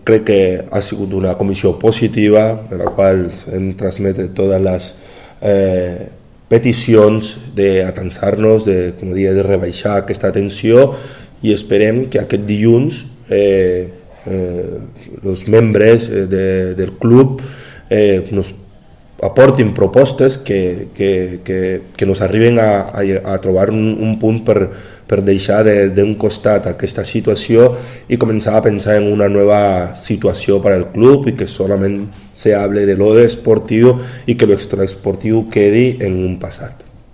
crec que ha sigut una comissió positiva, en la qual hem transmet totes les peticions d'atansar-nos, com dia, de rebaixar aquesta tensió, i esperem que aquest dilluns els membres del club nos aportin propostes que nos arriben a trobar un punt per deixar d'un costat aquesta situació i començar a pensar en una nova situació per al club i que solament se hable de lo esportiu i que lo extraesportiu quedi en un passat.